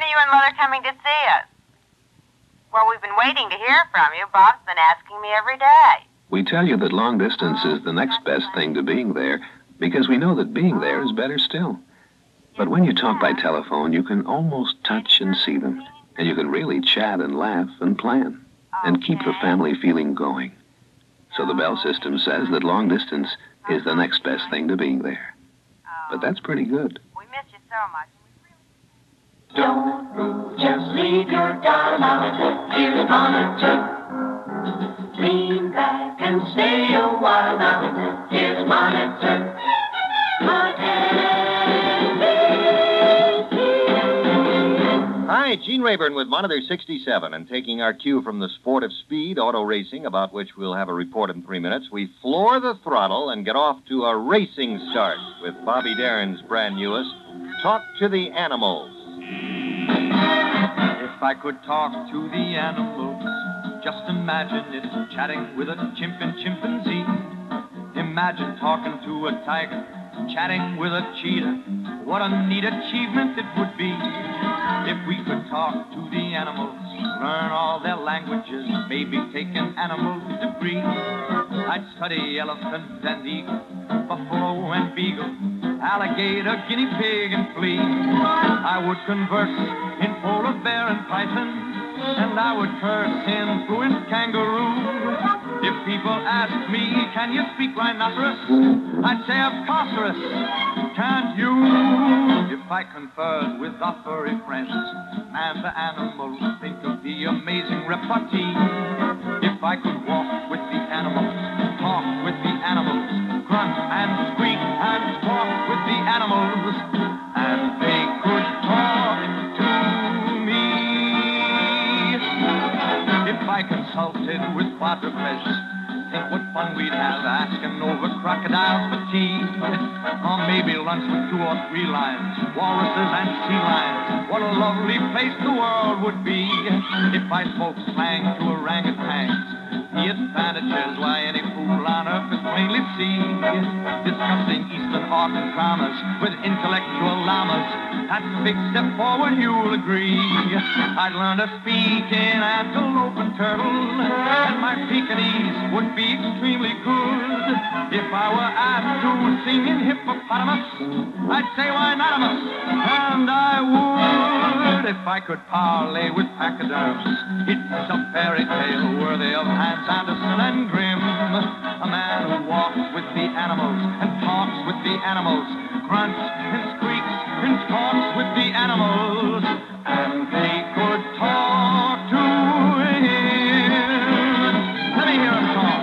are you and Mother coming to see us? Well, we've been waiting to hear from you. Bob's been asking me every day. We tell you that long distance is the next best thing to being there because we know that being there is better still. But when you talk by telephone, you can almost touch and see them. And you can really chat and laugh and plan and keep the family feeling going. So the Bell system says that long distance is the next best thing to being there. But that's pretty good. We miss you so much. Don't move, just leave your dial out. Here's Monitor. Lean back and stay a while now. Here's Monitor. Hi, Gene Rayburn with Monitor 67, and taking our cue from the sport of speed, auto racing, about which we'll have a report in 3 minutes, we floor the throttle and get off to a racing start with Bobby Darin's brand newest, Talk to the Animals. If I could talk to the animals, just imagine it, chatting with a chimp and chimpanzee. Imagine talking to a tiger, chatting with a cheetah. What a neat achievement it would be if we could talk to the animals, learn all their languages, maybe take an animal degree. I'd study elephant and eagle, buffalo and beagle, alligator, guinea pig, and flea. I would converse in polar bear and python, and I would curse in fluent kangaroo. If people ask me, can you speak rhinoceros? I'd say, of course, can't you? If I conferred with our furry friends, and the animals think of the amazing repartee. If I could walk with the animals, talk with the animals, grunt and squeak and talk with the animals, and they could talk to me. If I consulted with quadrupeds, think what fun we'd have asking over crocodiles for tea. Or maybe lunch with 2 or 3 lions, walruses and sea lions. What a lovely place the world would be if I spoke slang to orangutans. The advantages, why, any fool on earth could plainly see. Discussing Eastern art and dramas with intellectual llamas, that's a big step forward, you'll agree. I'd learn to speak in antelope and turtle, and my Pekingese would be extremely good. If I were asked to sing in hippopotamus, I'd say, why not, and I would. If I could parley with pachyderms, it's a fairy tale worthy of Hans Andersen and Grimm. A man who walks with the animals and talks with the animals, grunts and squeaks and talks with the animals, and they could talk to him. Let me hear a song.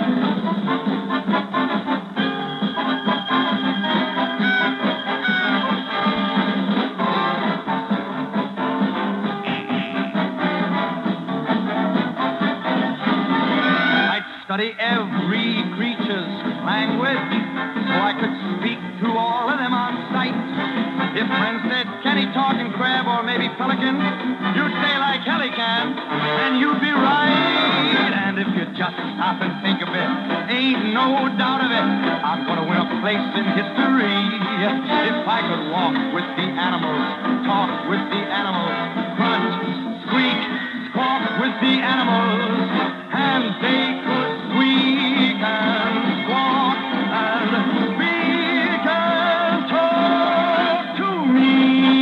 Study every creature's language, so I could speak to all of them on sight. If friends said, can he talk in crab or maybe pelican, you'd say like hell he can, and you'd be right. And if you just stop and think of it, ain't no doubt of it, I'm gonna win a place in history. If I could walk with the animals, talk with the animals, grunt, squeak, squawk with the animals, and they could squeak and squawk and speak and talk to me.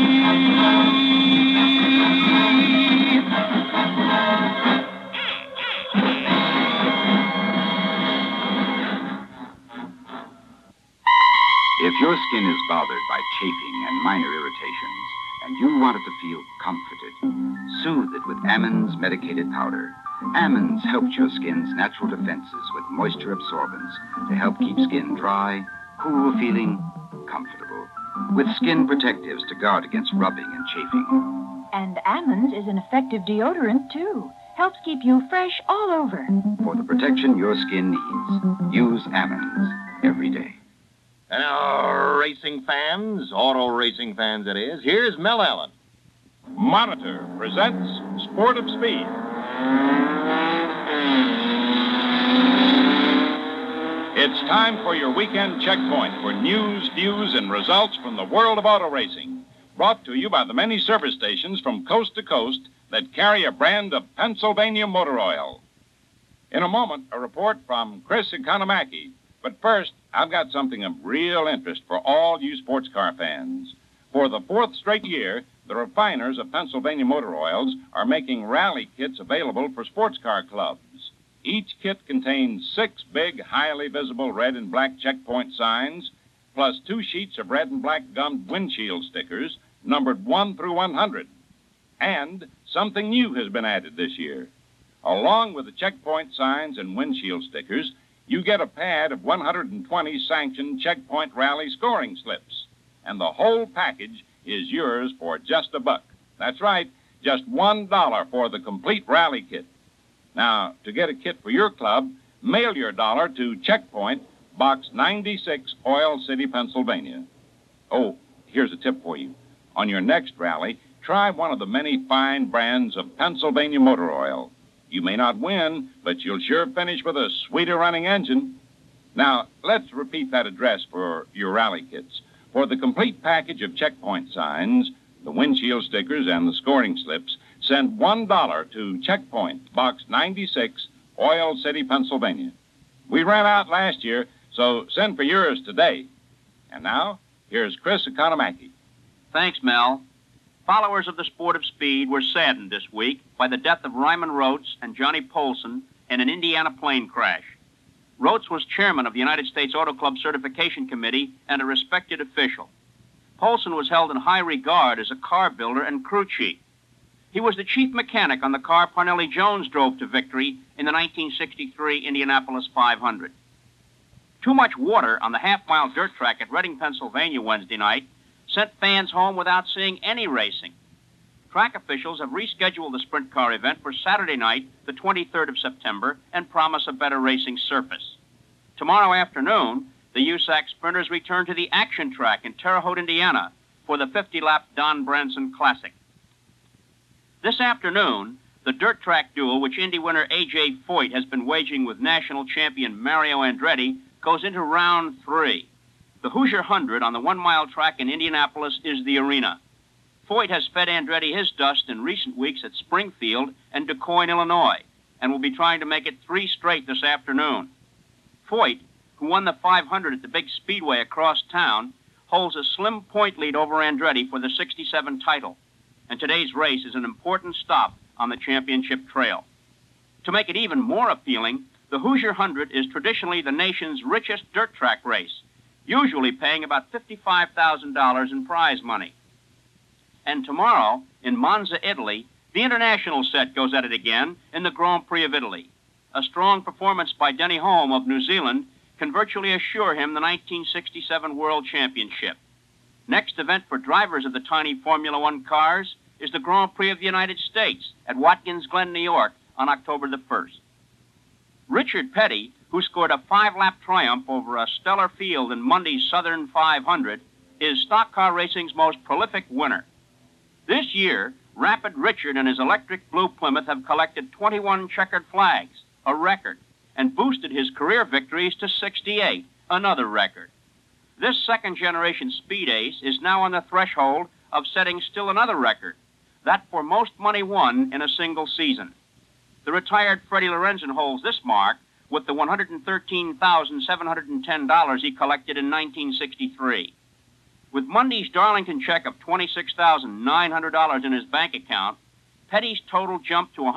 If your skin is bothered by chafing and minor irritations, and you want it to feel comforted, soothe it with Ammons medicated powder. Ammons helps your skin's natural defenses with moisture absorbance to help keep skin dry, cool feeling, comfortable, with skin protectives to guard against rubbing and chafing. And Ammons is an effective deodorant, too. Helps keep you fresh all over. For the protection your skin needs, use Ammons every day. And our racing fans, auto racing fans it is, here's Mel Allen. Monitor presents Sport of Speed. It's time for your weekend checkpoint for news, views, and results from the world of auto racing. brought to you by the many service stations from coast to coast that carry a brand of Pennsylvania motor oil. In a moment, a report from Chris Economaki. But first, I've got something of real interest for all you sports car fans. For the 4th straight year, the refiners of Pennsylvania motor oils are making rally kits available for sports car clubs. Each kit contains 6 big, highly visible red and black checkpoint signs, plus 2 sheets of red and black gummed windshield stickers numbered 1 through 100. And something new has been added this year. Along with the checkpoint signs and windshield stickers, you get a pad of 120 sanctioned checkpoint rally scoring slips. And the whole package is yours for just $1. That's right, just $1 for the complete rally kit. Now, to get a kit for your club, mail your dollar to Checkpoint, Box 96, Oil City, Pennsylvania. Oh, here's a tip for you. On your next rally, try one of the many fine brands of Pennsylvania motor oil. You may not win, but you'll sure finish with a sweeter running engine. Now, let's repeat that address for your rally kits. For the complete package of checkpoint signs, the windshield stickers, and the scoring slips, send $1 to Checkpoint, Box 96, Oil City, Pennsylvania. We ran out last year, so send for yours today. And now, here's Chris Economaki. Thanks, Mel. Followers of the sport of speed were saddened this week by the death of Ryman Rhodes and Johnny Polson in an Indiana plane crash. Rhodes was chairman of the United States Auto Club Certification Committee and a respected official. Polson was held in high regard as a car builder and crew chief. He was the chief mechanic on the car Parnelli Jones drove to victory in the 1963 Indianapolis 500. Too much water on the half-mile dirt track at Reading, Pennsylvania Wednesday night sent fans home without seeing any racing. Track officials have rescheduled the sprint car event for Saturday night, the 23rd of September, and promise a better racing surface. Tomorrow afternoon, the USAC sprinters return to the action track in Terre Haute, Indiana, for the 50-lap Don Branson Classic. This afternoon, the dirt track duel which Indy winner A.J. Foyt has been waging with national champion Mario Andretti goes into round 3. The Hoosier 100 on the 1-mile track in Indianapolis is the arena. Foyt has fed Andretti his dust in recent weeks at Springfield and DuQuoin, Illinois, and will be trying to make it 3 straight this afternoon. Foyt, who won the 500 at the big speedway across town, holds a slim point lead over Andretti for the 67 title, and today's race is an important stop on the championship trail. To make it even more appealing, the Hoosier 100 is traditionally the nation's richest dirt track race, usually paying about $55,000 in prize money. And tomorrow, in Monza, Italy, the international set goes at it again in the Grand Prix of Italy. A strong performance by Denny Hulme of New Zealand can virtually assure him the 1967 World Championship. Next event for drivers of the tiny Formula One cars is the Grand Prix of the United States at Watkins Glen, New York on October the 1st. Richard Petty, who scored a 5-lap triumph over a stellar field in Monday's Southern 500, is stock car racing's most prolific winner. This year, Rapid Richard and his electric blue Plymouth have collected 21 checkered flags, a record, and boosted his career victories to 68, another record. This second-generation speed ace is now on the threshold of setting still another record, that for most money won in a single season. The retired Freddie Lorenzen holds this mark with the $113,710 he collected in 1963. With Monday's Darlington check of $26,900 in his bank account, Petty's total jumped to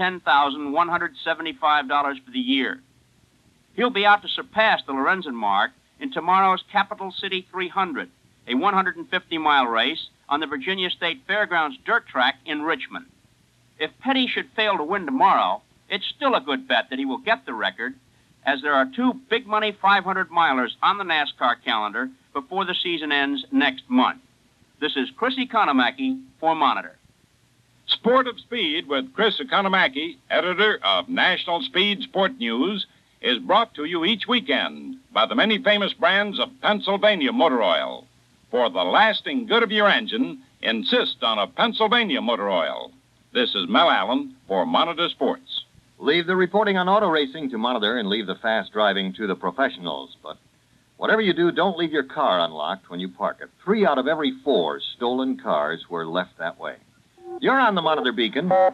$110,175 for the year. He'll be out to surpass the Lorenzen mark in tomorrow's Capital City 300, a 150-mile race on the Virginia State Fairgrounds dirt track in Richmond. If Petty should fail to win tomorrow, it's still a good bet that he will get the record, as there are 2 big-money 500-milers on the NASCAR calendar before the season ends next month. This is Chris Economaki for Monitor. Sport of Speed with Chris Economaki, editor of National Speed Sport News, is brought to you each weekend by the many famous brands of Pennsylvania motor oil. For the lasting good of your engine, insist on a Pennsylvania motor oil. This is Mel Allen for Monitor Sports. Leave the reporting on auto racing to Monitor and leave the fast driving to the professionals. But Whatever you do, don't leave your car unlocked when you park it. 3 out of every 4 stolen cars were left that way. You're on the Monitor Beacon. The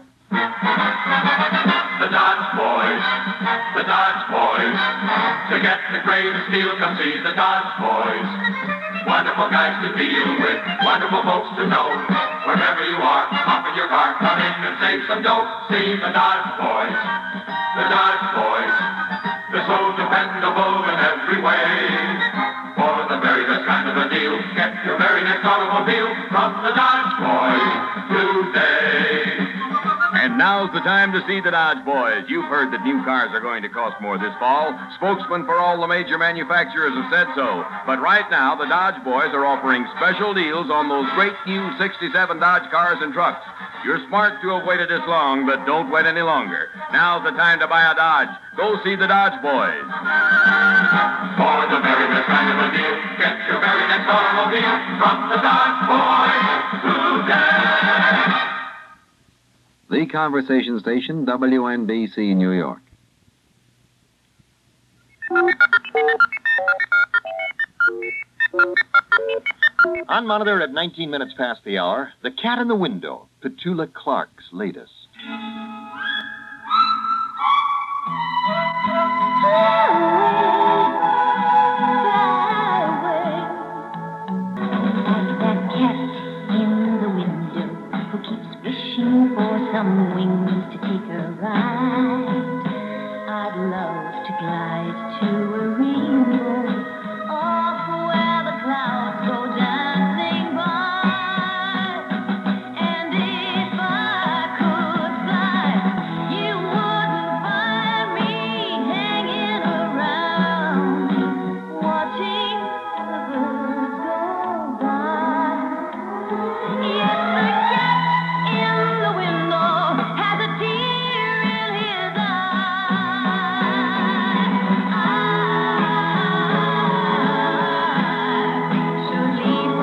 Dodge Boys, the Dodge Boys. To get the greatest deal, come see the Dodge Boys. Wonderful guys to deal with, wonderful folks to know. Wherever you are, hop in your car, come in and save some dough. See the Dodge Boys, the Dodge Boys. They're so dependable in every way. For the very best kind of a deal, get your very next automobile from the Dodge Boys today. And now's the time to see the Dodge Boys. You've heard that new cars are going to cost more this fall. Spokesmen for all the major manufacturers have said so. But right now, the Dodge Boys are offering special deals on those great new 67 Dodge cars and trucks. You're smart to have waited this long, but don't wait any longer. Now's the time to buy a Dodge. Go see the Dodge Boys. For the very best kind of a deal, get your very next automobile from the Dodge Boys today. The Conversation Station, WNBC, New York. On Monitor at 19 minutes past the hour, The Cat in the Window, Petula Clark's latest. Some wings to take a ride. I'd love to glide to a rainbow off where the clouds go dancing by. And if I could fly, you wouldn't find me hanging around, watching the birds go by. Yes, the cat in the window has a tear in his eye. Should leave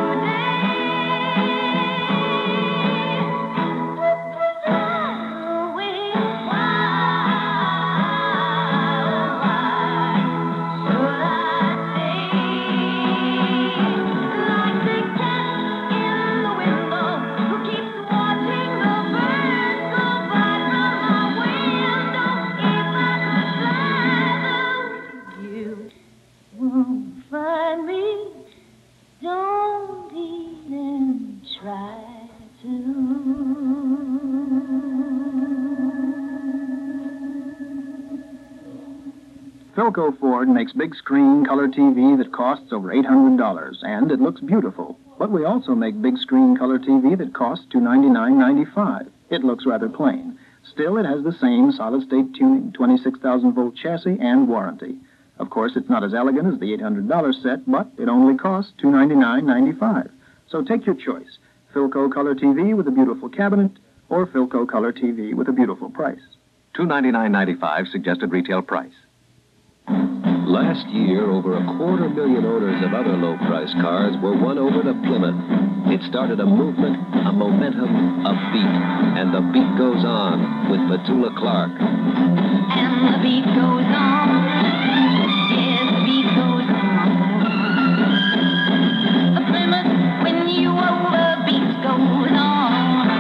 find me, don't even try Philco Ford makes big screen color TV that costs over $800, and it looks beautiful. But we also make big screen color TV that costs $299.95. It looks rather plain. Still, it has the same solid-state tuning, 26,000-volt chassis, and warranty. Of course, it's not as elegant as the $800 set, but it only costs $299.95. So take your choice. Philco Color TV with a beautiful cabinet, or Philco Color TV with a beautiful price. $299.95 suggested retail price. Last year, over 250,000 owners of other low-priced cars were won over to Plymouth. It started a movement, a momentum, a beat. And the beat goes on with Petula Clark. and the beat goes on. Yes, the beat goes on. Plymouth, when you over, beat goes on.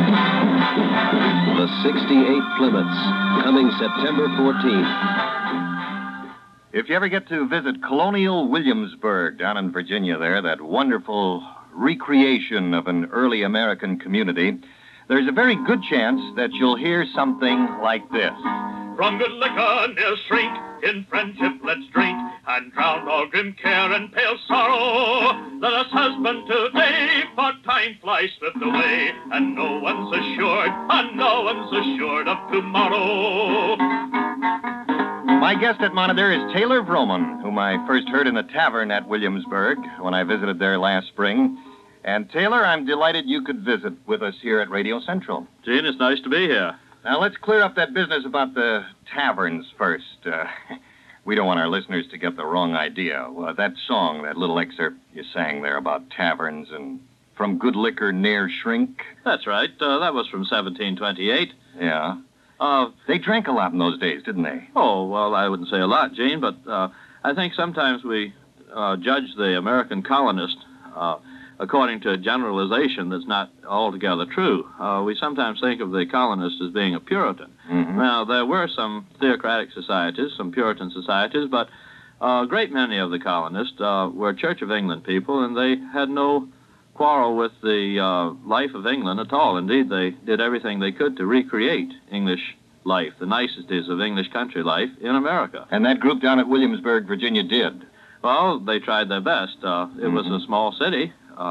The 68 Plymouths, coming September 14th. If you ever get to visit Colonial Williamsburg down in Virginia there, that wonderful recreation of an early American community, there's a very good chance that you'll hear something like this. From good liquor ne'er shrink, in friendship let's drink, and drown all grim care and pale sorrow. Let us husband today, for time flies swift away, and no one's assured of tomorrow. My guest at Monitor is Taylor Vroman, whom I first heard in the tavern at Williamsburg when I visited there last spring. And Taylor, I'm delighted you could visit with us here at Radio Central. Gene, it's nice to be here. Now, let's clear up that business about the taverns first. We don't want our listeners to get the wrong idea. That song, that little excerpt you sang there about taverns and from good liquor ne'er shrink. That's right. That was from 1728. Yeah. They drank a lot in those days, didn't they? Oh, well, I wouldn't say a lot, Gene, but I think sometimes we judge the American colonist according to a generalization that's not altogether true. We sometimes think of the colonist as being a Puritan. Mm-hmm. Now, there were some theocratic societies, some Puritan societies, but a great many of the colonists were Church of England people, and they had no quarrel with the life of England at all. Indeed, they did everything they could to recreate English life, the niceties of English country life in America. And that group down at Williamsburg, Virginia, did? Well, they tried their best. It was a small city,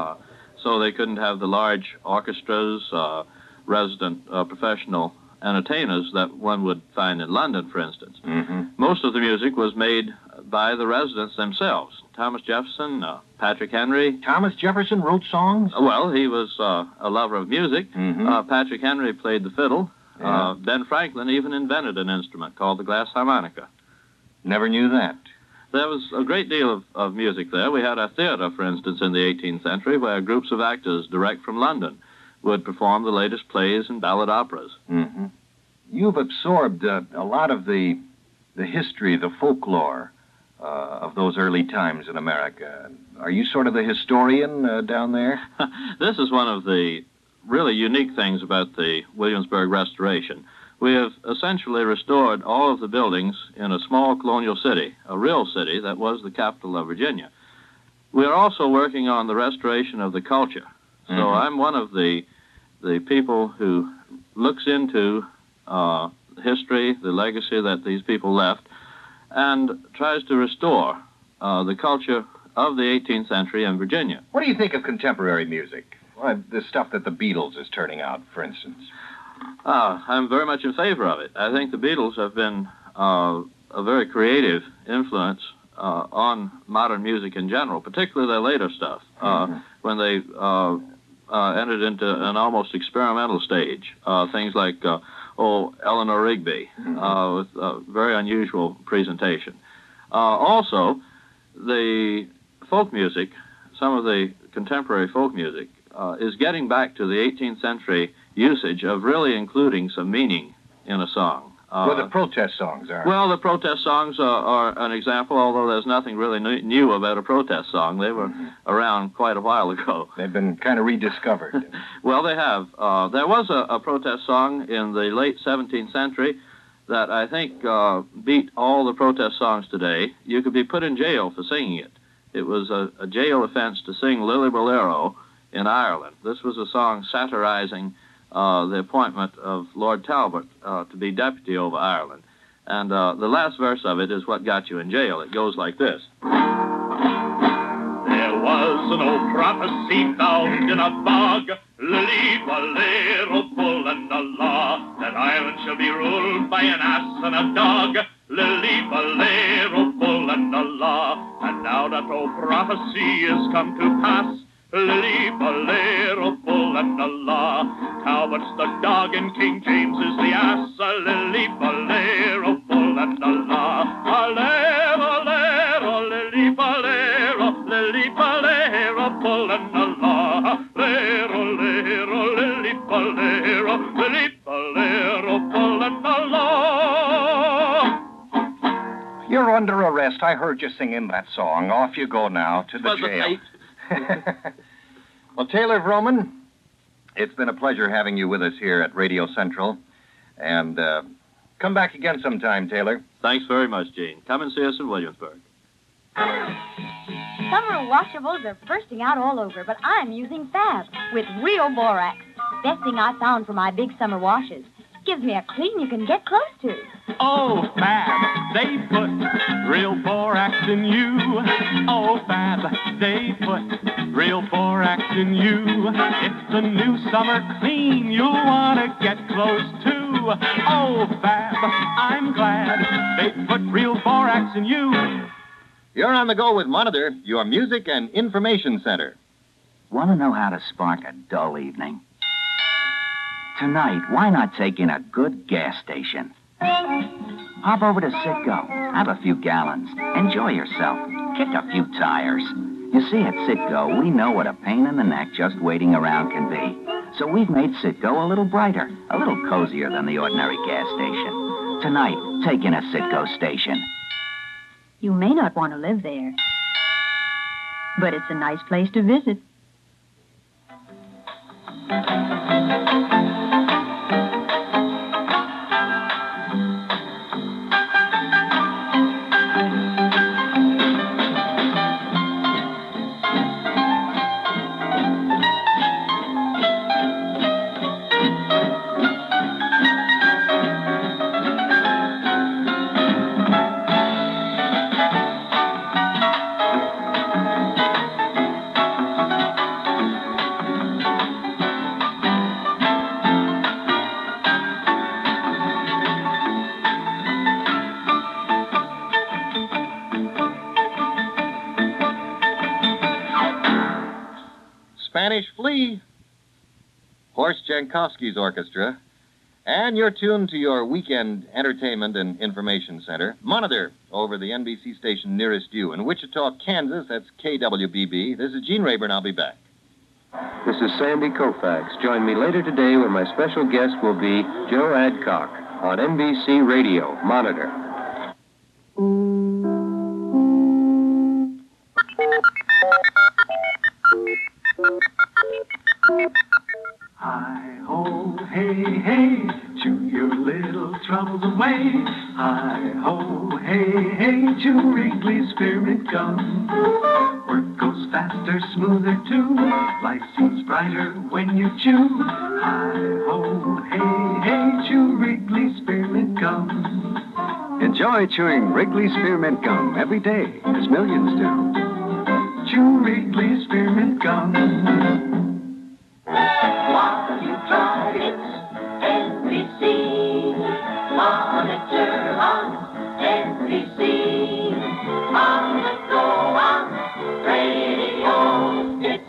so they couldn't have the large orchestras, resident professional entertainers that one would find in London, for instance. Mm-hmm. Most of the music was made by the residents themselves. Thomas Jefferson, Patrick Henry. Thomas Jefferson wrote songs? Well, he was a lover of music. Mm-hmm. Patrick Henry played the fiddle. Yeah. Ben Franklin even invented an instrument called the glass harmonica. Never knew that. There was a great deal of music there. We had a theater, for instance, in the 18th century where groups of actors direct from London would perform the latest plays and ballad operas. Mm-hmm. You've absorbed a lot of the history, the folklore of those early times in America. Are you sort of the historian down there? This is one of the really unique things about the Williamsburg restoration. We have essentially restored all of the buildings in a small colonial city, a real city that was the capital of Virginia. We are also working on the restoration of the culture. So I'm one of the people who looks into history, the legacy that these people left, and tries to restore the culture of the 18th century in Virginia. What do you think of contemporary music? Well, the stuff that the Beatles is turning out, for instance. I'm very much in favor of it. I think the Beatles have been a very creative influence on modern music in general, particularly their later stuff, when they entered into an almost experimental stage. Things like, Eleanor Rigby, with a very unusual presentation. Also, the folk music, some of the contemporary folk music, is getting back to the 18th century usage of really including some meaning in a song. Well, the protest songs are. Well, the protest songs are an example, although there's nothing really new about a protest song. They were around quite a while ago. They've been kind of rediscovered. Well, they have. There was a protest song in the late 17th century that I think beat all the protest songs today. You could be put in jail for singing it. It was a jail offense to sing Lily Bolero in Ireland. This was a song satirizing the appointment of Lord Talbot to be deputy over Ireland. And the last verse of it is what got you in jail. It goes like this. There was an old prophecy found in a bog, Lily Bolero, full and a law, that Ireland shall be ruled by an ass and a dog, Lily Bolero, full and a law. And now that old prophecy is come to pass, Lily Bolero, full and a law. Talbot's the dog and King James is the ass. Lily Bolero, full and a law. Bolero, Lily Bolero, Lily Bolero, full and a law. Lero, Lily Bolero, Lily Bolero, full and a law. You're under arrest. I heard you singing that song. Off you go now to the jail. Well, Taylor Vroman, it's been a pleasure having you with us here at Radio Central. And come back again sometime, Taylor. Thanks very much, Gene. Come and see us in Williamsburg. Summer washables are bursting out all over, but I'm using Fab with real borax. Best thing I found for my big summer washes. Gives me a clean you can get close to. Oh, Fab, they put real borax in you. Oh, Fab, they put real borax in you. It's the new summer clean you'll want to get close to. Oh, Fab, I'm glad they put real borax in you. You're on the go with Monitor, your music and information center. Want to know how to spark a dull evening? Tonight, why not take in a good gas station? Hop over to Citgo, have a few gallons, enjoy yourself, kick a few tires. You see, at Citgo, we know what a pain in the neck just waiting around can be. So we've made Citgo a little brighter, a little cozier than the ordinary gas station. Tonight, take in a Citgo station. You may not want to live there, but it's a nice place to visit. Spanish Flea, Horst Jankowski's orchestra, and you're tuned to your weekend entertainment and information center, Monitor, over the NBC station nearest you. In Wichita, Kansas, that's KWBB. This is Gene Rayburn. I'll be back. This is Sandy Koufax. Join me later today when my special guest will be Joe Adcock on NBC Radio, Monitor. Hi-ho, hey, hey, chew your little troubles away. Hi-ho, hey, hey, chew Wrigley Spearmint Gum. Work goes faster, smoother too. Life seems brighter when you chew. Hi-ho, hey, hey, chew Wrigley Spearmint Gum. Enjoy chewing Wrigley Spearmint Gum every day, as millions do. Chew Wrigley Spearmint Gum. While you try it, NBC, Monitor on NBC, on the go on radio, it's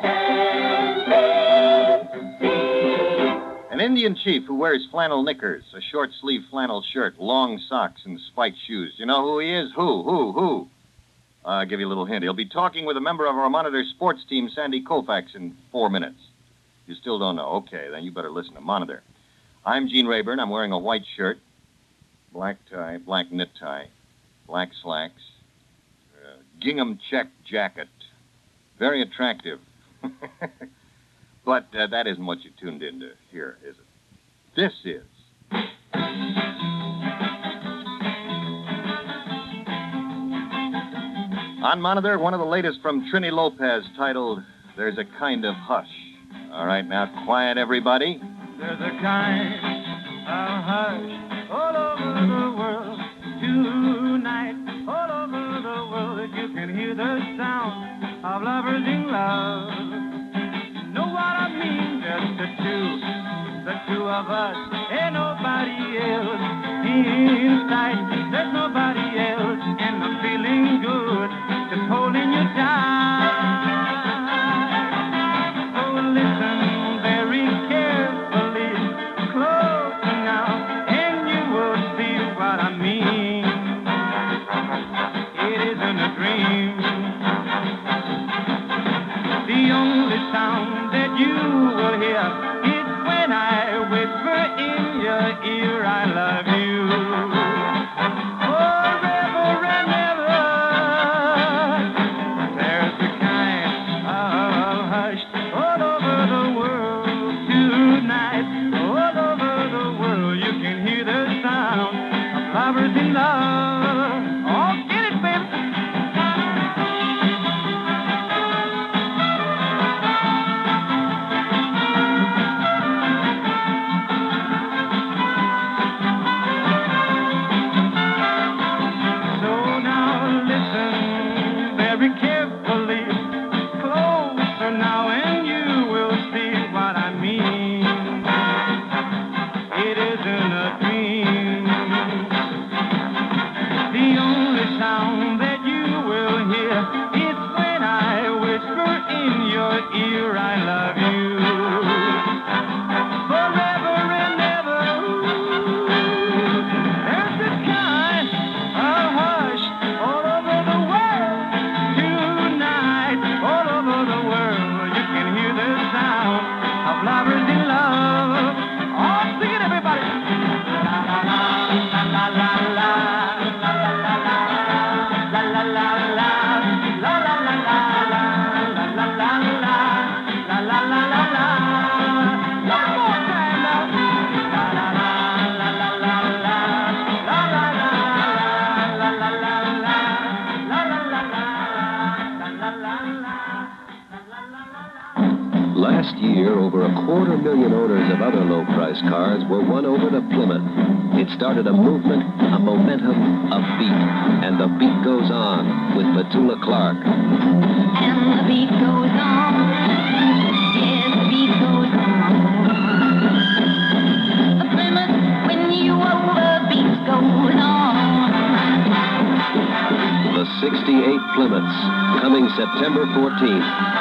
NBC. An Indian chief who wears flannel knickers, a short-sleeve flannel shirt, long socks, and spiked shoes. You know who he is? Who? I'll give you a little hint. He'll be talking with a member of our Monitor sports team, Sandy Koufax, in 4 minutes. You still don't know? Okay, then you better listen to Monitor. I'm Gene Rayburn. I'm wearing a white shirt, black tie, black knit tie, black slacks, gingham check jacket. Very attractive. But that isn't what you tuned in to hear, is it? This is. On Monitor, one of the latest from Trini Lopez titled, There's a Kind of Hush. All right, now quiet, everybody. There's a kind of hush all over the world tonight. All over the world that you can hear the sound of lovers in love. Know what I mean? Just the two of us, and nobody else in sight. There's nobody else, and I'm feeling good, just holding you tight. Sound that you will hear is when I whisper in your ear, I love you. Forever and ever. There's a kind of hush all over the world tonight. All over the world you can hear the sound of lovers in love. Oh, get it, baby. Last year, over 250,000 owners of other low-price cars were won over to Plymouth. It started a movement, a momentum, a beat. And the beat goes on with Petula Clark. And the beat goes on. Yes, the beat goes on. The Plymouth, when you over, beat goes on. The 68 Plymouths, coming September 14th.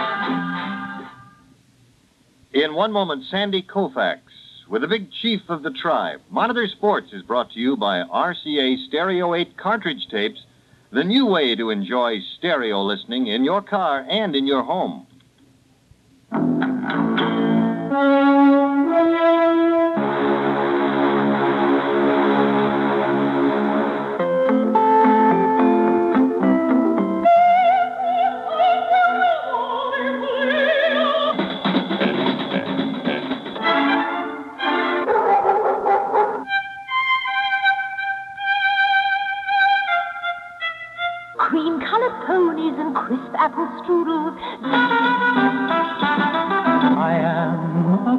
In one moment, Sandy Koufax with the big chief of the tribe. Monitor Sports is brought to you by RCA Stereo 8 cartridge tapes, the new way to enjoy stereo listening in your car and in your home. Cream-colored ponies and crisp apple strudels. I am a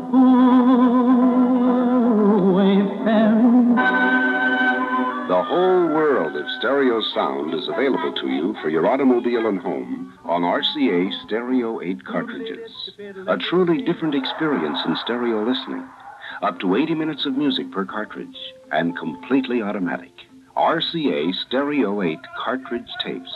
poor wayfaring. The whole world of stereo sound is available to you for your automobile and home on RCA Stereo 8 cartridges. A truly different experience in stereo listening. Up to 80 minutes of music per cartridge and completely automatic. RCA Stereo 8 cartridge tapes.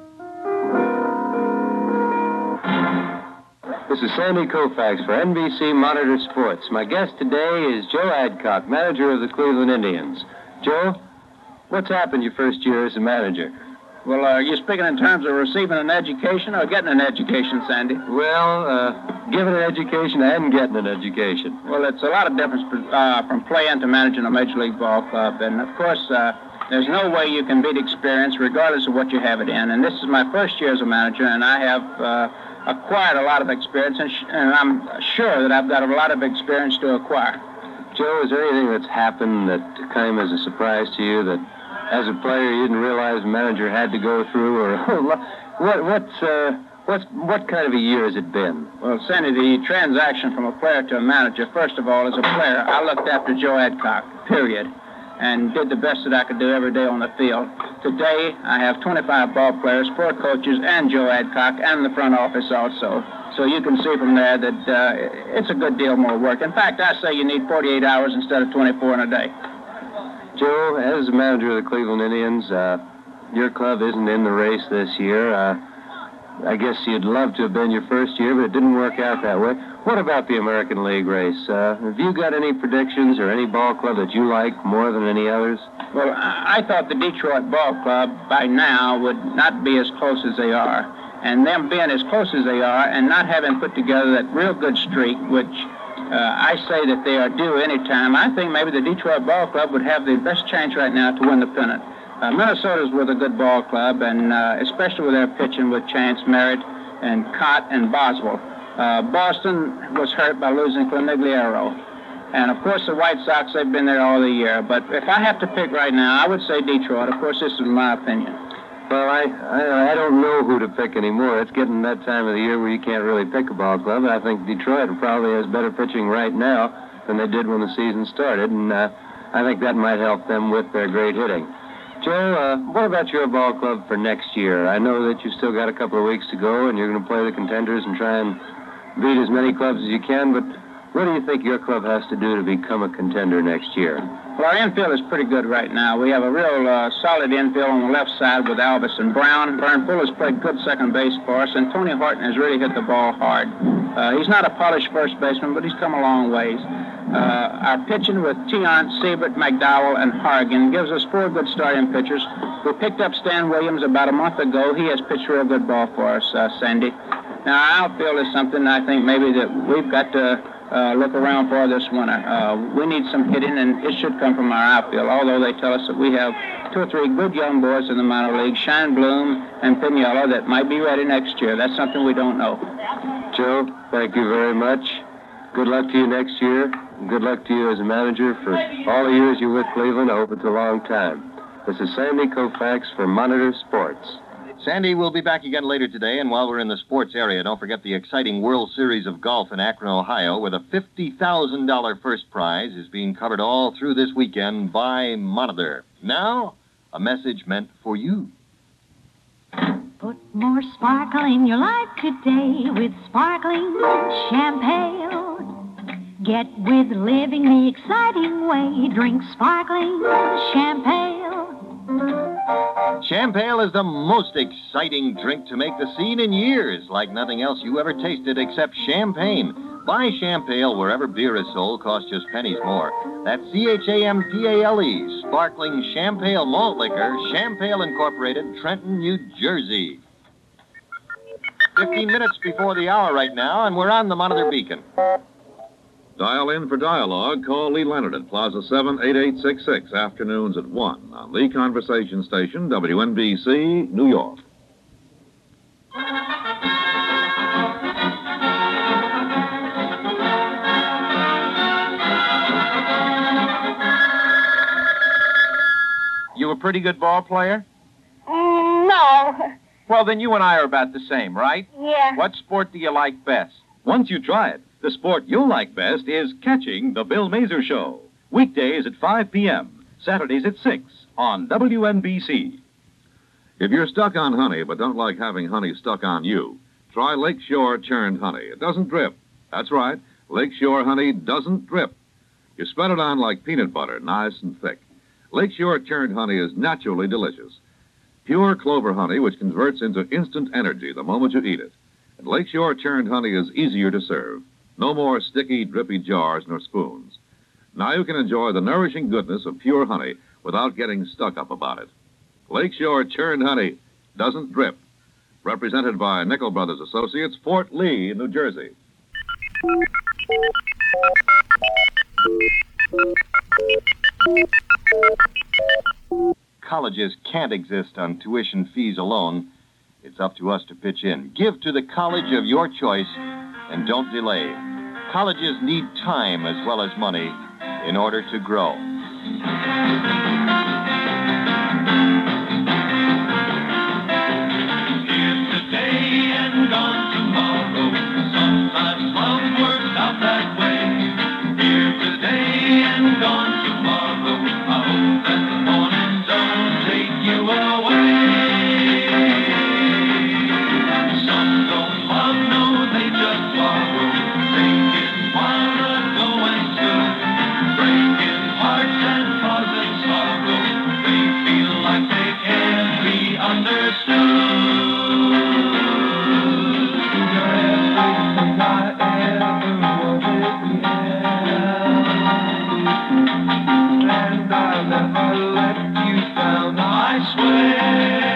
This is Sandy Koufax for NBC Monitor Sports. My guest today is Joe Adcock, manager of the Cleveland Indians. Joe, what's happened your first year as a manager? Well, are you speaking in terms of receiving an education or getting an education, Sandy? Well, giving an education and getting an education. Well, it's a lot of difference from playing to managing a Major League ball club. And, of course, there's no way you can beat experience regardless of what you have it in. And this is my first year as a manager, and I have acquired a lot of experience, and I'm sure that I've got a lot of experience to acquire. Joe, is there anything that's happened that came as a surprise to you that, as a player, you didn't realize the manager had to go through? Or what kind of a year has it been? Well, Sandy, the transaction from a player to a manager, first of all, as a player, I looked after Joe Adcock, period, and did the best that I could do every day on the field. Today, I have 25 ball players, 4 coaches, and Joe Adcock, and the front office also. So you can see from there that it's a good deal more work. In fact, I say you need 48 hours instead of 24 in a day. Joe, as the manager of the Cleveland Indians, your club isn't in the race this year. I guess you'd love to have been your first year, but it didn't work out that way. What about the American League race? Have you got any predictions or any ball club that you like more than any others? Well, I thought the Detroit Ball Club by now would not be as close as they are. And them being as close as they are and not having put together that real good streak, which I say that they are due any time, I think maybe the Detroit Ball Club would have the best chance right now to win the pennant. Minnesota's with a good ball club, and especially with their pitching with Chance Merritt and Cott and Boswell. Boston was hurt by losing Conigliaro. And, of course, the White Sox, they've been there all the year. But if I have to pick right now, I would say Detroit. Of course, this is my opinion. Well, I don't know who to pick anymore. It's getting that time of the year where you can't really pick a ball club. I think Detroit probably has better pitching right now than they did when the season started, and I think that might help them with their great hitting. Joe, what about your ball club for next year? I know that you've still got a couple of weeks to go, and you're going to play the contenders and try and beat as many clubs as you can, but what do you think your club has to do to become a contender next year? Well, our infield is pretty good right now. We have a real solid infield on the left side with Alvis and Brown. Vern Fuller's played good second base for us, and Tony Horton has really hit the ball hard. He's not a polished first baseman, but he's come a long ways. Our pitching with Tiant, Siebert, McDowell, and Hargan gives us 4 good starting pitchers. We picked up Stan Williams about a month ago. He has pitched real good ball for us, Sandy. Now, our outfield is something I think maybe that we've got to look around for this winter. We need some hitting, and it should come from our outfield, although they tell us that we have 2 or 3 good young boys in the minor league, Shine Bloom and Piniella, that might be ready next year. That's something we don't know. Joe, thank you very much. Good luck to you next year. Good luck to you as a manager for all the years you're with Cleveland. I hope it's a long time. This is Sandy Koufax for Monitor Sports. Sandy, we'll be back again later today, and while we're in the sports area, don't forget the exciting World Series of Golf in Akron, Ohio, where the $50,000 first prize is being covered all through this weekend by Monitor. Now, a message meant for you. Put more sparkle in your life today with sparkling champagne. Get with living the exciting way. Drink sparkling champagne. Champagne is the most exciting drink to make the scene in years, like nothing else you ever tasted except champagne. Buy Champagne wherever beer is sold, costs just pennies more. That's Champale, sparkling Champagne malt liquor, Champagne Incorporated, Trenton, New Jersey. 15 minutes before the hour right now, and we're on the Monitor Beacon. Dial in for dialogue. Call Lee Leonard at Plaza 7, 8866, afternoons at 1 on Lee Conversation Station, WNBC, New York. You a pretty good ball player? No. Well, then you and I are about the same, right? Yeah. What sport do you like best? Once you try it, the sport you'll like best is catching the Bill Mazer Show. Weekdays at 5 p.m., Saturdays at 6 on WNBC. If you're stuck on honey but don't like having honey stuck on you, try Lakeshore churned honey. It doesn't drip. That's right. Lakeshore honey doesn't drip. You spread it on like peanut butter, nice and thick. Lakeshore churned honey is naturally delicious. Pure clover honey, which converts into instant energy the moment you eat it. And Lakeshore churned honey is easier to serve. No more sticky, drippy jars nor spoons. Now you can enjoy the nourishing goodness of pure honey without getting stuck up about it. Lakeshore churned honey doesn't drip. Represented by Nickel Brothers Associates, Fort Lee, New Jersey. Colleges can't exist on tuition fees alone. It's up to us to pitch in. Give to the college of your choice and don't delay. Colleges need time as well as money in order to grow. Here's today and gone tomorrow. Sometimes love works out that way. Here today and gone tomorrow. I hope that the morning don't take you away. Some don't love, no, they just borrow. Taking while the going's good. Breaking hearts and causing sorrow. They feel like they can't be understood. You're everything I ever wanted, and I'll never let you down, I swear.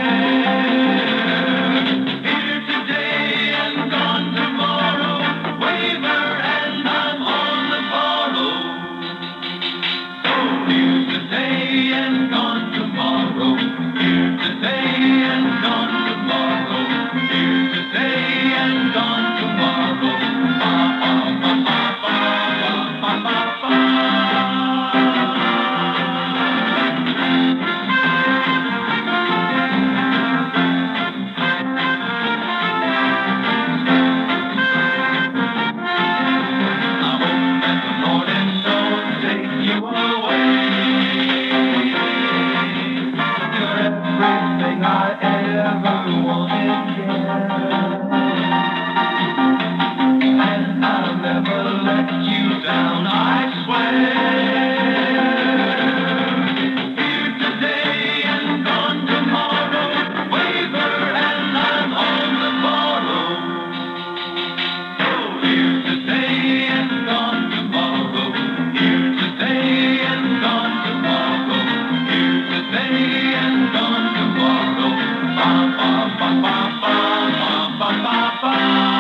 Here today and gone tomorrow. Waver and I'm on the borrow. So here's today and gone tomorrow. Here today and gone tomorrow. Here today and gone tomorrow. Ba ba ba ba ba ba ba ba. Everything I ever wanted, and I'll never let you down, I swear. Here today and gone tomorrow. Waver and I'm on the borrow. So here today and gone tomorrow. Here today and gone tomorrow. Here today and gone tomorrow. Ba ba ba ba ba ba ba ba.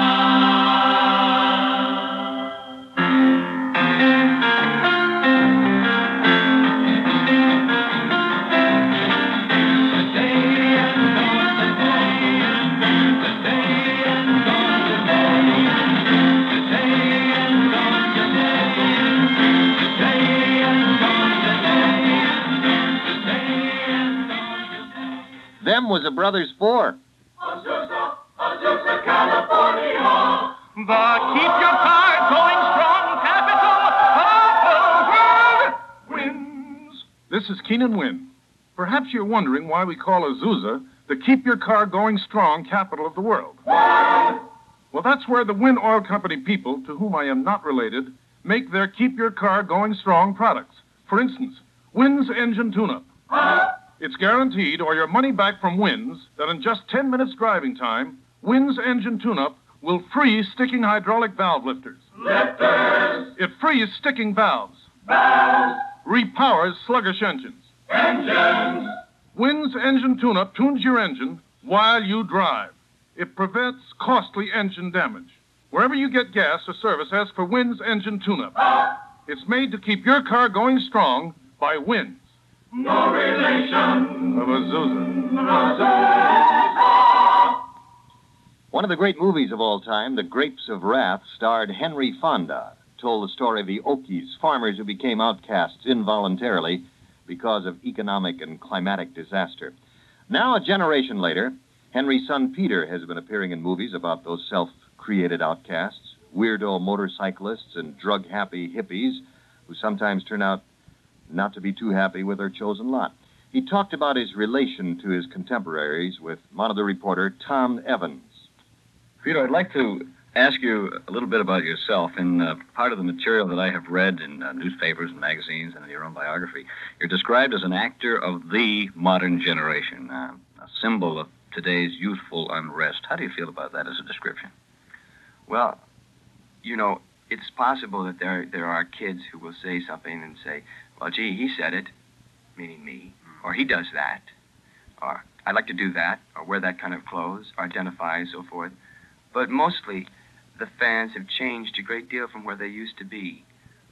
Them was the Brothers Four. of California. The Keep Your Car Going Strong capital of the world wins. This is Keenan Wynn. Perhaps you're wondering why we call Azusa the Keep Your Car Going Strong capital of the world. Well, that's where the Wynn Oil Company people, to whom I am not related, make their Keep Your Car Going Strong products. For instance, Wynn's Engine Tune-Up. It's guaranteed, or your money back from Wynn's, that in just 10 minutes driving time, Wynn's Engine Tune-Up will freeze sticking hydraulic valve lifters. Lifters. It frees sticking valves. Valves. Repowers sluggish engines. Engines. Wynn's Engine Tune-Up tunes your engine while you drive. It prevents costly engine damage. Wherever you get gas or service, ask for Wynn's Engine Tune-Up. It's made to keep your car going strong by Wynn's. No relation of Azusa. One of the great movies of all time, The Grapes of Wrath, starred Henry Fonda. Told the story of the Okies, farmers who became outcasts involuntarily because of economic and climatic disaster. Now, a generation later, Henry's son Peter has been appearing in movies about those self-created outcasts, weirdo motorcyclists and drug-happy hippies who sometimes turn out not to be too happy with their chosen lot. He talked about his relation to his contemporaries with Monitor reporter Tom Evans. Peter, I'd like to ask you a little bit about yourself. In part of the material that I have read in newspapers and magazines and in your own biography, you're described as an actor of the modern generation, a symbol of today's youthful unrest. How do you feel about that as a description? Well, you know, it's possible that there are kids who will say something and say, well, gee, he said it, meaning me, or he does that, or I'd like to do that, or wear that kind of clothes, or identify, and so forth. But mostly, the fans have changed a great deal from where they used to be.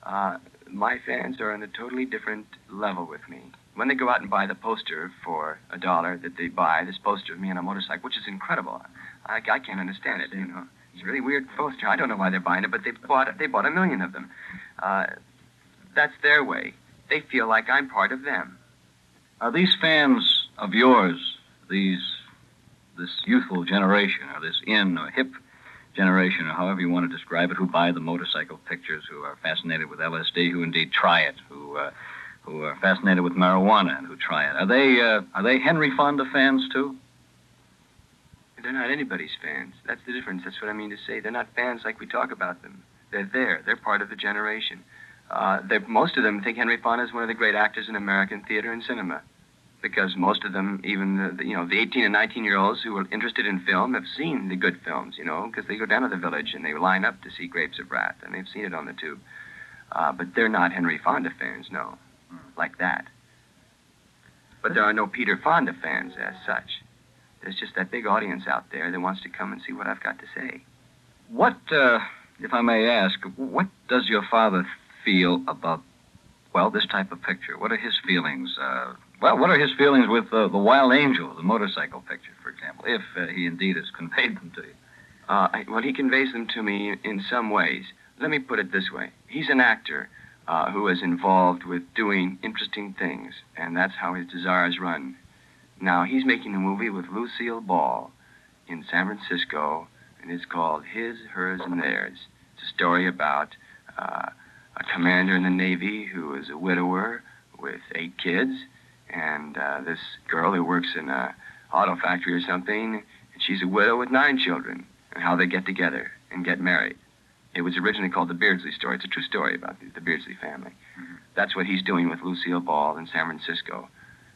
My fans are on a totally different level with me. When they go out and buy the poster for $1 that they buy, this poster of me on a motorcycle, which is incredible. I can't understand it, you know. It's a really weird poster. I don't know why they're buying it, but they bought 1 million of them. That's their way. They feel like I'm part of them. Are these fans of yours, this youthful generation, or this in or hip generation, or however you want to describe it, who buy the motorcycle pictures, who are fascinated with LSD, who indeed try it, who are fascinated with marijuana and who try it, are they Henry Fonda fans too? They're not anybody's fans. That's the difference. That's what I mean to say. They're not fans like we talk about them. They're there. They're part of the generation. Most of them think Henry Fonda is one of the great actors in American theater and cinema, because most of them, even the 18 and 19-year-olds who are interested in film, have seen the good films, because they go down to the Village and they line up to see Grapes of Wrath, and they've seen it on the tube. But they're not Henry Fonda fans, no, like that. But there are no Peter Fonda fans as such. There's just that big audience out there that wants to come and see what I've got to say. What, if I may ask, what does your father feel about, this type of picture? What are his feelings? What are his feelings with the Wild Angel, the motorcycle picture, for example, if he indeed has conveyed them to you? Well, he conveys them to me in some ways. Let me put it this way. He's an actor who is involved with doing interesting things, and that's how his desires run. Now, he's making a movie with Lucille Ball in San Francisco, and it's called His, Hers, and Theirs. It's a story about a commander in the Navy who is a widower with 8 kids, and this girl who works in an auto factory or something, and she's a widow with 9 children, and how they get together and get married. It was originally called The Beardsley Story. It's a true story about the Beardsley family. Mm-hmm. That's what he's doing with Lucille Ball in San Francisco.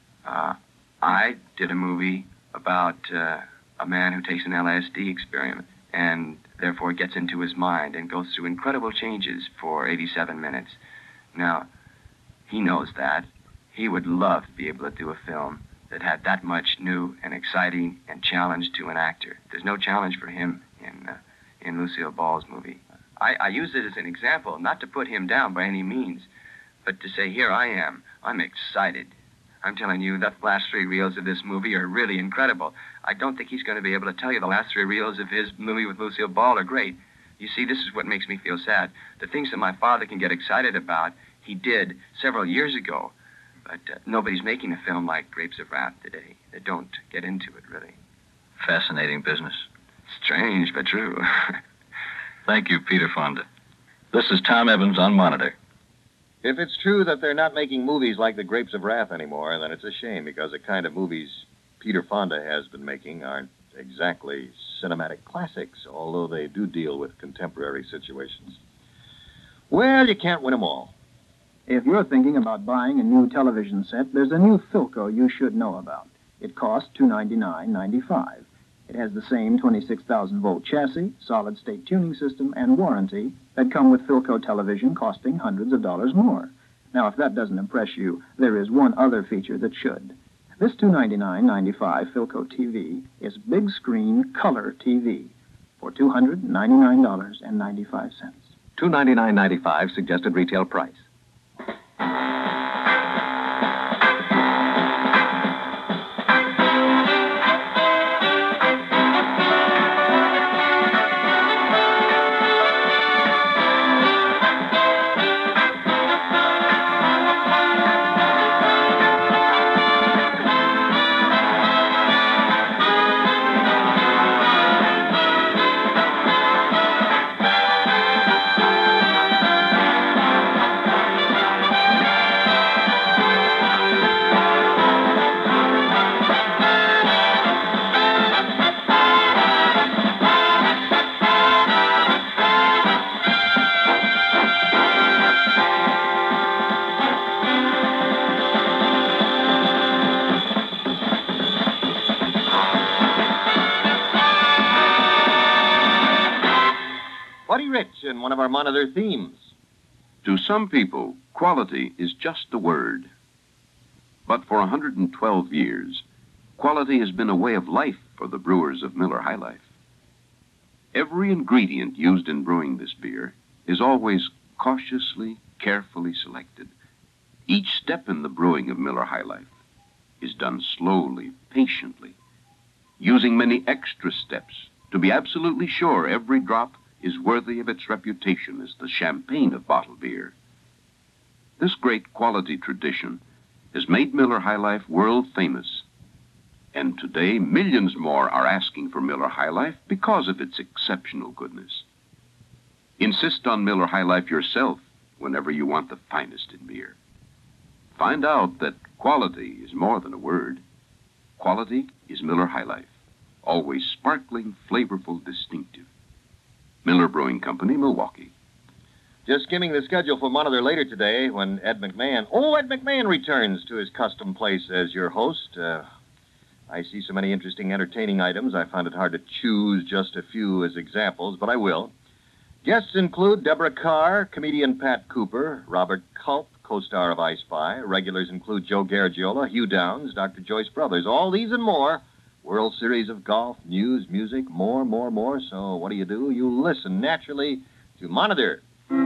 I did a movie about a man who takes an LSD experiment and therefore gets into his mind and goes through incredible changes for 87 minutes. Now, he knows that. He would love to be able to do a film that had that much new and exciting and challenge to an actor. There's no challenge for him in Lucille Ball's movie. I use it as an example, not to put him down by any means, but to say, here I am. I'm excited. I'm telling you, the last 3 reels of this movie are really incredible. I don't think he's going to be able to tell you the last 3 reels of his movie with Lucille Ball are great. You see, this is what makes me feel sad. The things that my father can get excited about, he did several years ago. But nobody's making a film like Grapes of Wrath today. They don't get into it, really. Fascinating business. Strange, but true. Thank you, Peter Fonda. This is Tom Evans on Monitor. If it's true that they're not making movies like The Grapes of Wrath anymore, then it's a shame because the kind of movies Peter Fonda has been making aren't exactly cinematic classics, although they do deal with contemporary situations. Well, you can't win them all. If you're thinking about buying a new television set, there's a new Philco you should know about. It costs $299.95. It has the same 26,000-volt chassis, solid-state tuning system, and warranty that come with Philco television costing hundreds of dollars more. Now, if that doesn't impress you, there is one other feature that should. This $299.95 Philco TV is big screen color TV for $299.95. $299.95 suggested retail price. Buddy Rich in one of our Monitor themes. To some people, quality is just a word. But for 112 years, quality has been a way of life for the brewers of Miller High Life. Every ingredient used in brewing this beer is always cautiously, carefully selected. Each step in the brewing of Miller High Life is done slowly, patiently, using many extra steps to be absolutely sure every drop is worthy of its reputation as the champagne of bottled beer. This great quality tradition has made Miller High Life world famous. And today, millions more are asking for Miller High Life because of its exceptional goodness. Insist on Miller High Life yourself whenever you want the finest in beer. Find out that quality is more than a word. Quality is Miller High Life, always sparkling, flavorful, distinctive. Miller Brewing Company, Milwaukee. Just skimming the schedule for Monitor later today when Ed McMahon returns to his custom place as your host. I see so many interesting, entertaining items, I found it hard to choose just a few as examples, but I will. Guests include Deborah Carr, comedian Pat Cooper, Robert Culp, co-star of I Spy. Regulars include Joe Garagiola, Hugh Downs, Dr. Joyce Brothers. All these and more. World Series of golf, news, music, more. So what do? You listen naturally to Monitor.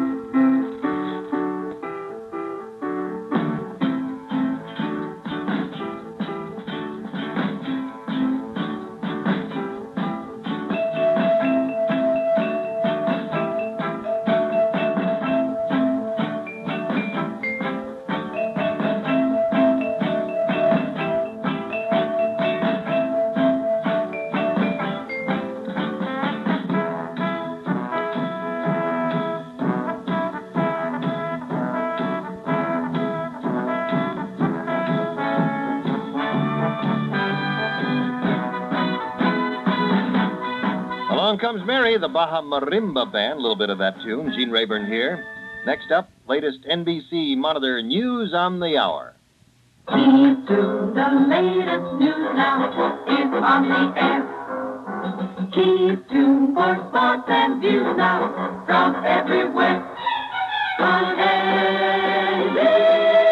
Along comes Mary, the Baja Marimba Band. A little bit of that tune. Gene Rayburn here. Next up, latest NBC Monitor News on the Hour. The latest news now is on the air. Keep tuned for sports and views now from everywhere. On NBC.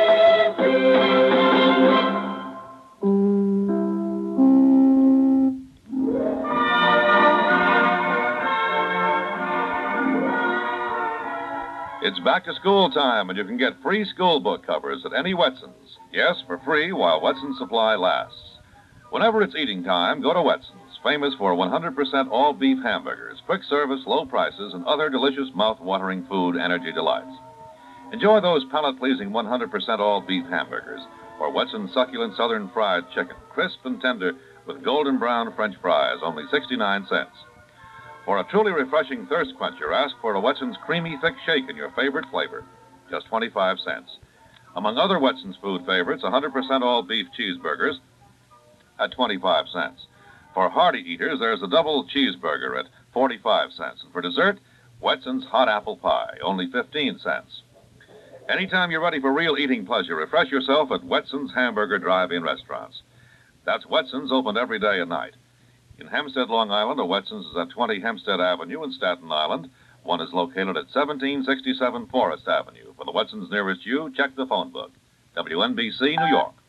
It's back to school time, and you can get free school book covers at any Wetson's. Yes, for free while Wetson's supply lasts. Whenever it's eating time, go to Wetson's, famous for 100% all-beef hamburgers, quick service, low prices, and other delicious mouth-watering food energy delights. Enjoy those palate-pleasing 100% all-beef hamburgers, or Wetson's succulent southern fried chicken, crisp and tender, with golden brown French fries, only 69 cents. For a truly refreshing thirst quencher, ask for a Wetson's Creamy Thick Shake in your favorite flavor, just 25 cents. Among other Wetson's food favorites, 100% all beef cheeseburgers at 25 cents. For hearty eaters, there's a double cheeseburger at 45 cents. And for dessert, Wetson's hot apple pie, only 15 cents. Anytime you're ready for real eating pleasure, refresh yourself at Wetson's Hamburger Drive-In Restaurants. That's Wetson's, open every day and night. In Hempstead, Long Island, a Wetson's is at 20 Hempstead Avenue in Staten Island. One is located at 1767 Forest Avenue. For the Wetson's nearest you, check the phone book. WNBC, New York.